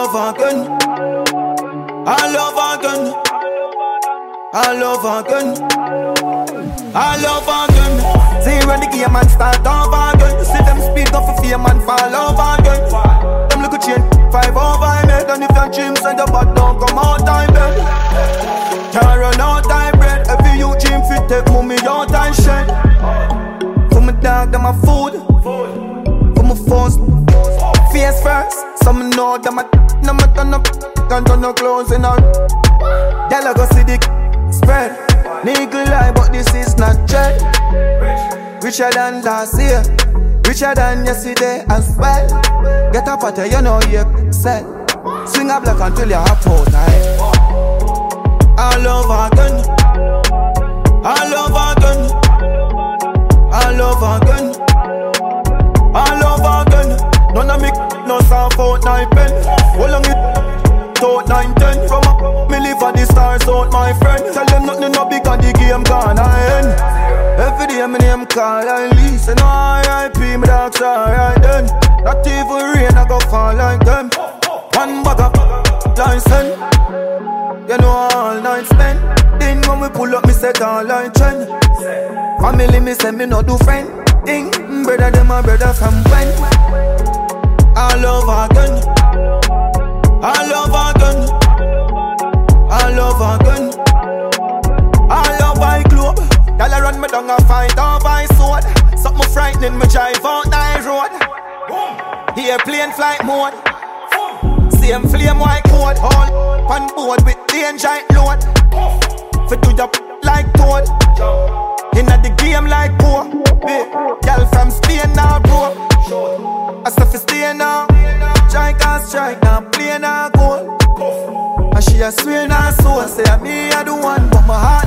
love again. I love again. I love again. I love again. See when the game and start over again. See them speak up for fear man fall over again. Them look at chain 5 over head. And if your dreams and your bad don't come out time bed. Can't run out time bread. Every you dream fit take mommy out and shed. For my dog them my food. For my first face first. Some know them I turn up. Can't turn no clothes in out. Y'all go see the spread. Nigga lie, but this is not dread. Richer than last year, richer than yesterday as well. Get up at you know you said. Swing a block until you have 4 night. I love again. I love again. I love again. I love again. None of me no sound for 9 pen. How long it? Out 9, 10 from me live on the stars out my friend. Tell them nothing no big on the game gone I end. Every day my name call I lease. And R.I.P. my dogs alright then. Not even rain I go fall like them. One bag of license. You know all night spend. Then when we pull up me set all line trend. Family me say me no do friend. Thing brother them my brother from when. I love again. I love again. I love again. I love my globe. Y'all run me down a fight off my sword. Something frightening me drive out the road. Here plane flight mode. Same flame white code. All on board with danger load. For do your like toad. Inna the game like poor. Y'all from Spain now bro. I stuff is stay now. Strike and strike now, play now goal. And she a swear now soul. Say me I the one, but my heart